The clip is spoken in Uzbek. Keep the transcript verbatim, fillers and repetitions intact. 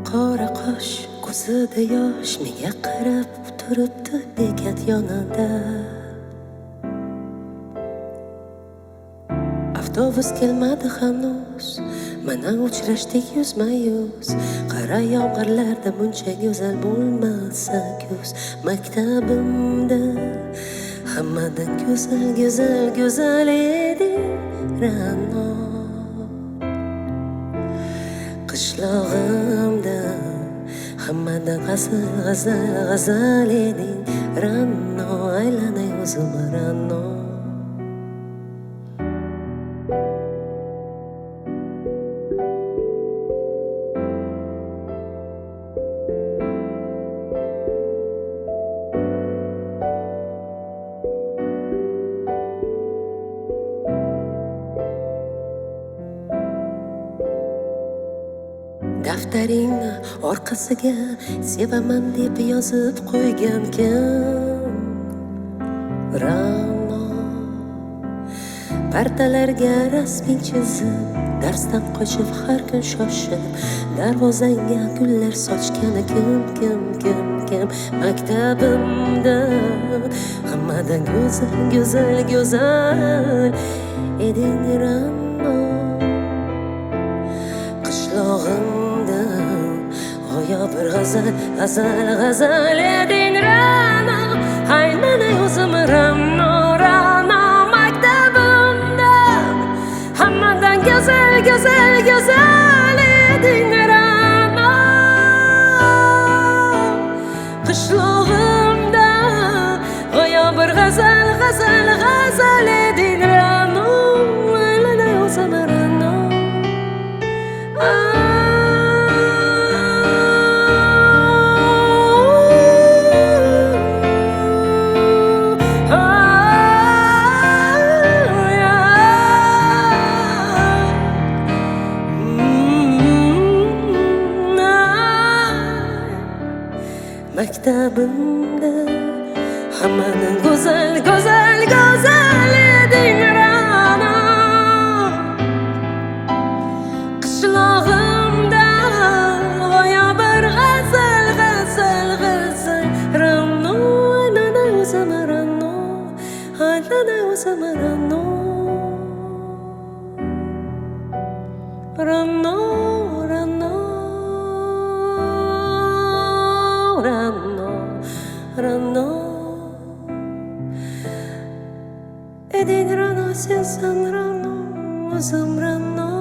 qora qosh, ko'zida yosh, menga qarab turibdi bekat yonida. Avtobus kelmadi hanuz, mana uchrashdik yuzma-yuz. Qara yomg'irlarda buncha go'zal bo'lmasa kuz. Maktabimda hammadan go'zal, go'zal, go'zal edi Ra'no. Qishlog'imda hammadan g'azal, g'azal, g'azal eding Ra'no. Aylanay o'zim Ra'no. Daftaringni orqasiga sevaman deb yozib qo'ygan kim Ra'no. Partalarga rasming chizib, darsdan qochib har kun shoshib, darvozangga gullar sochgani kim, kim, kim, kim. Maktabimda hammadan go'zal, go'zal, go'zal eding Ra'no. Qishlog'imda go'yo bir g'azal, g'azal, g'azal eding Ra'no. Aylanay o'zim Ra'no, Ra'no. Maktabimda hammadan go'zal, go'zal, go'zal eding Ra'no. Qishlog'imda go'yo bir g'azal, g'azal, g'azal eding Ra'no. Aylanay o'zim Ra'no. Maktabimda hammadan go'zal, go'zal, go'zal eding Ra'no. Qishlog'imda go'yo bir g'azal, g'azal, g'azal Ra'no. Aylanay o'zim Ra'no, aylanay o'zim Ra'no. Ra'no, Ra'no, Ra'no, Ra'no eding Ra'no, sensan Ra'no, o'zim Ra'no.